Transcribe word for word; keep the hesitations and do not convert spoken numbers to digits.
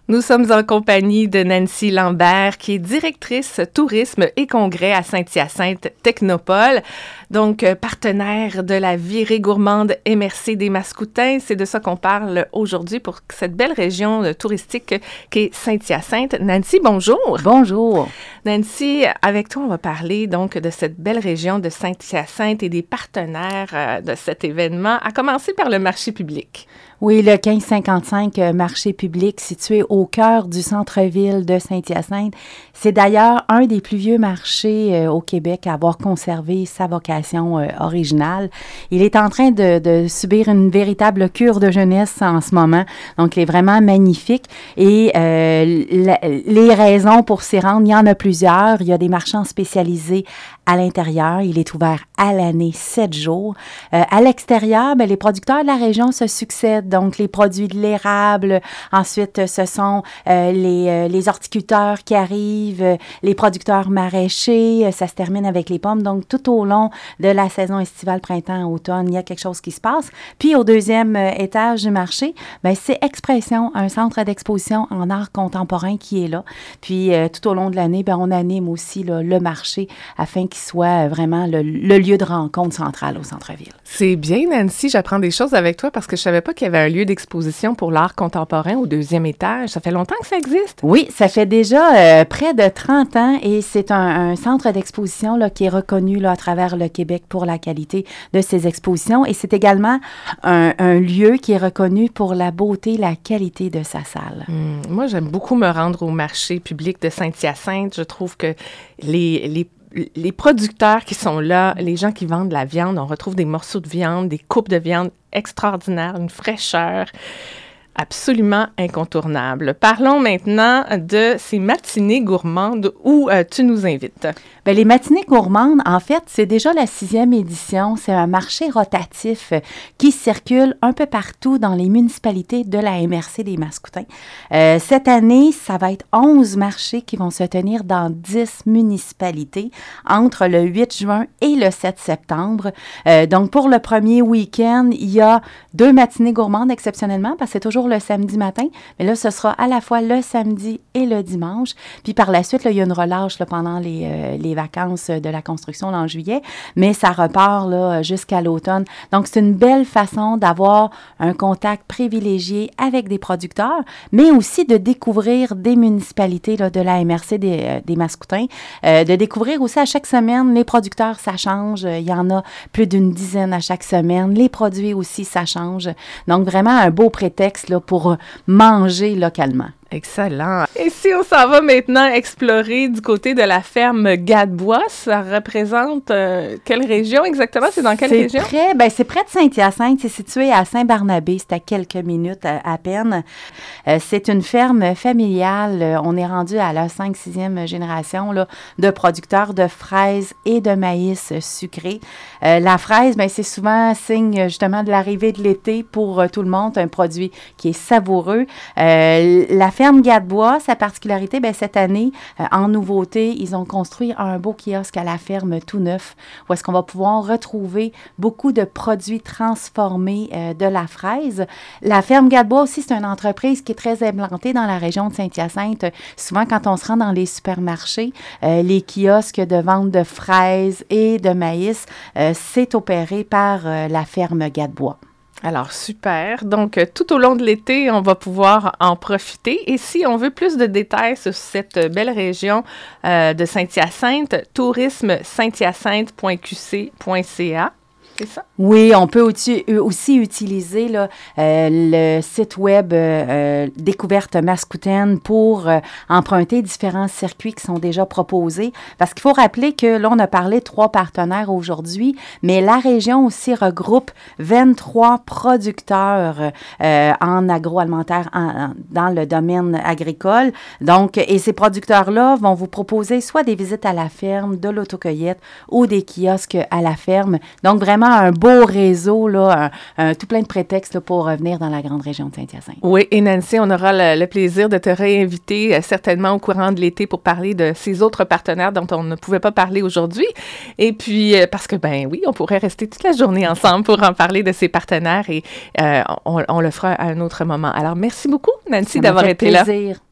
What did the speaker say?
Nous sommes en compagnie de Nancy Lambert, qui est directrice tourisme et congrès à Saint-Hyacinthe Technopole, donc euh, partenaire de la virée gourmande M R C des Mascoutins. C'est de ça qu'on parle aujourd'hui pour cette belle région euh, touristique qu'est Saint-Hyacinthe. Nancy, bonjour. Bonjour. Nancy, avec toi, on va parler donc de cette belle région de Saint-Hyacinthe et des partenaires euh, de cet événement, à commencer par le marché public. Oui, le quinze cinquante-cinq euh, marché public situé au cœur du centre-ville de Saint-Hyacinthe. C'est d'ailleurs un des plus vieux marchés euh, au Québec à avoir conservé sa vocation euh, originale. Il est en train de, de subir une véritable cure de jeunesse en ce moment. Donc, il est vraiment magnifique. Et euh, la, les raisons pour s'y rendre, il y en a plusieurs. Il y a des marchands spécialisés à l'intérieur. Il est ouvert à l'année, sept jours. Euh, à l'extérieur, bien, les producteurs de la région se succèdent. Donc, les produits de l'érable. Ensuite, ce sont euh, les, euh, les horticulteurs qui arrivent, euh, les producteurs maraîchers. Euh, ça se termine avec les pommes. Donc, tout au long de la saison estivale, printemps, automne, il y a quelque chose qui se passe. Puis, au deuxième euh, étage du marché, bien, c'est Expression, un centre d'exposition en art contemporain qui est là. Puis, euh, tout au long de l'année, bien, on anime aussi là, le marché afin qu'il soit vraiment le, le lieu de rencontre central au centre-ville. C'est bien, Nancy. J'apprends des choses avec toi parce que je savais pas qu'il y avait un lieu d'exposition pour l'art contemporain au deuxième étage. Ça fait longtemps que ça existe? Oui, ça fait déjà euh, près de trente ans et c'est un, un centre d'exposition là, qui est reconnu là, à travers le Québec pour la qualité de ses expositions et c'est également un, un lieu qui est reconnu pour la beauté, la qualité de sa salle. Hum, moi, j'aime beaucoup me rendre au marché public de Saint-Hyacinthe. Je trouve que les, les les producteurs qui sont là, les gens qui vendent de la viande, on retrouve des morceaux de viande, des coupes de viande extraordinaires, une fraîcheur absolument incontournable. Parlons maintenant de ces matinées gourmandes où euh, tu nous invites. Bien, les matinées gourmandes, en fait, c'est déjà la sixième édition. C'est un marché rotatif euh, qui circule un peu partout dans les municipalités de la M R C des Mascoutins. Euh, cette année, ça va être onze marchés qui vont se tenir dans dix municipalités entre le huit juin et le sept septembre. Euh, donc, pour le premier week-end, il y a deux matinées gourmandes exceptionnellement parce que c'est toujours le samedi matin, mais là, ce sera à la fois le samedi et le dimanche. Puis par la suite, là, il y a une relâche là, pendant les, euh, les vacances de la construction là, en juillet, mais ça repart là, jusqu'à l'automne. Donc, c'est une belle façon d'avoir un contact privilégié avec des producteurs, mais aussi de découvrir des municipalités là, de la M R C des, euh, des Mascoutins, euh, de découvrir aussi à chaque semaine, les producteurs, ça change. Il y en a plus d'une dizaine à chaque semaine. Les produits aussi, ça change. Donc, vraiment un beau prétexte là, pour manger localement. Excellent. Et si on s'en va maintenant explorer du côté de la ferme Gadebois, ça représente euh, quelle région exactement? C'est dans quelle c'est région? Près, ben, c'est près de Saint-Hyacinthe. C'est situé à Saint-Barnabé. C'est à quelques minutes à, à peine. Euh, c'est une ferme familiale. Euh, on est rendu à la cinq sixième génération là, de producteurs de fraises et de maïs sucré. Euh, la fraise, ben, c'est souvent signe justement de l'arrivée de l'été pour euh, tout le monde. Un produit qui est savoureux. Euh, la ferme Gadebois, sa particularité, bien, cette année, euh, en nouveauté, ils ont construit un beau kiosque à la ferme tout neuf, où est-ce qu'on va pouvoir retrouver beaucoup de produits transformés euh, de la fraise. La ferme Gadebois aussi, c'est une entreprise qui est très implantée dans la région de Saint-Hyacinthe. Souvent, quand on se rend dans les supermarchés, euh, les kiosques de vente de fraises et de maïs, euh, c'est opéré par euh, la ferme Gadebois. Alors, super. Donc, euh, tout au long de l'été, on va pouvoir en profiter. Et si on veut plus de détails sur cette belle région euh, de Saint-Hyacinthe, tourisme saint hyacinthe point q c point c a. C'est ça? Oui, on peut aussi, aussi utiliser là, euh, le site web euh, Découverte Mascoutaine pour euh, emprunter différents circuits qui sont déjà proposés. Parce qu'il faut rappeler que là, on a parlé de trois partenaires aujourd'hui, mais la région aussi regroupe vingt-trois producteurs euh, en agroalimentaire, en, en, dans le domaine agricole. Donc, et ces producteurs-là vont vous proposer soit des visites à la ferme, de l'autocueillette ou des kiosques à la ferme. Donc, vraiment, un beau réseau, là, un, un, tout plein de prétextes là, pour revenir dans la grande région de Saint-Hyacinthe. Oui, et Nancy, on aura le, le plaisir de te réinviter euh, certainement au courant de l'été pour parler de ces autres partenaires dont on ne pouvait pas parler aujourd'hui. Et puis, euh, parce que, ben oui, on pourrait rester toute la journée ensemble pour en parler de ces partenaires et euh, on, on le fera à un autre moment. Alors, merci beaucoup, Nancy, d'avoir été là. Plaisir.